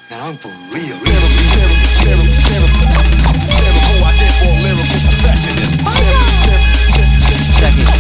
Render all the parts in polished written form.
Man, I'm for real. Lyrical, I did for a lyrical perfectionist. Check it.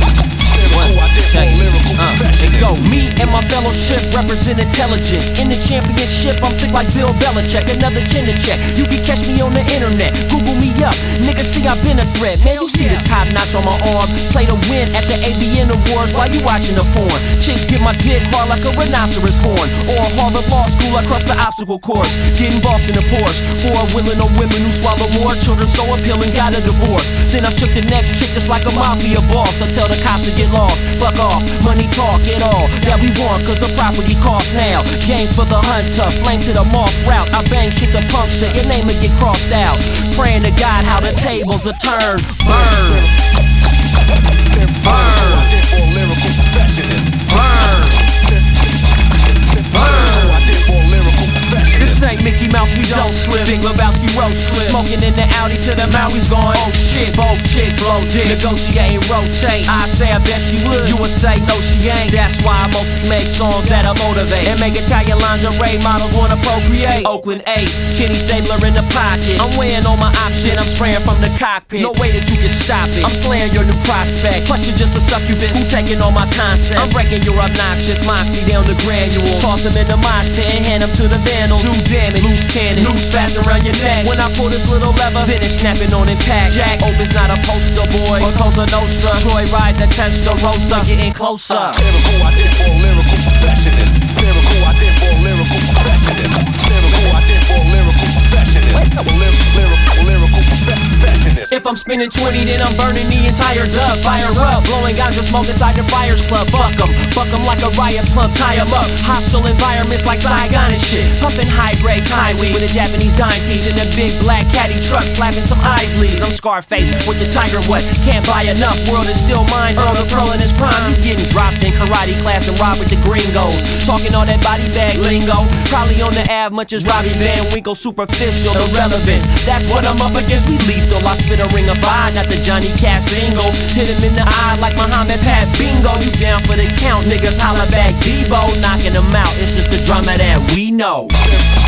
It go. Me and my fellowship represent intelligence. In the championship, I'm sick like Bill Belichick. Another chin to check. You can catch me on the internet. Google me up. Niggas see I've been a threat. Man, you see the top notch on my arm. Play to win at the AVN Awards while you watching the porn. Chicks get my dick hard like a rhinoceros horn. Or Harvard Law School across the obstacle course. Getting boss in a Porsche. For willing or women who swallow more. Children so appealing, got a divorce. Then I shook the next chick just like a mafia boss. I tell the cops to get lost. Fuck off, money talk, it all that we want, cause the property costs now. Game for the hunter, flame to the moth route. I bang shit to puncture, your name will get crossed out. Praying to God how the tables will turn. Burn. Burn. I did for a lyrical perfectionist. Burn. Burn. I did for a lyrical perfectionist. This ain't Mickey Mouse, we don't slip. Big Lebowski roast clip. Smoking in the Audi till the Maui's gone. Oh shit, both chicks blow dick. Negotiating, rotate. I say I bet she would. You would say no, she ain't. That's why I mostly make songs that'll motivate and make Italian lingerie models wanna procreate. Oakland Ace, Kenny Stabler in the pocket. I'm weighing on my options. I'm spraying from the cockpit. No way that you can stop it. I'm slaying your new prospect. Plus you're just a succubus who taking all my concepts. I'm breaking your obnoxious moxie down the granule. Toss him in the mosh pit and hand him to the vandals. Do damage, loose cannons, loose fast around your neck. When I pull this little lever, finish snapping on impact. Jack Opus not a poster boy for Cosa Nostra. Troy ride the Testarossa, getting closer. Lyrical, I did for a lyrical perfectionist. Lyrical, I did for a lyrical perfectionist. Lyrical, I did for a lyrical perfectionist. Lyrical perfectionist. If I'm spinning 20, then I'm burning the entire dub. Fire up, blowing ganja smoke inside the Fires Club. Fuck 'em like a riot pump, tie 'em up. Hostile environments like Saigon and shit. Pumping high grade Thai weed with a Japanese dime piece in a big black caddy truck, slapping some Isleys. I'm Scarface with the tiger what? Can't buy enough. World is still mine. Earl the Pearl in his prime. You getting dropped in karate class and robbed with the gringos. Talking all that body bag lingo. Probably on the Ave much as Robbie Van Winkle. Superficial, irrelevance. That's what I'm up against. We lethal. I spit a ring of fire, not the Johnny Cash single. Hit him in the eye like Muhammad Pat Bingo. You down for the count, niggas holla back Debo. Knocking them out, it's just the drama that we know.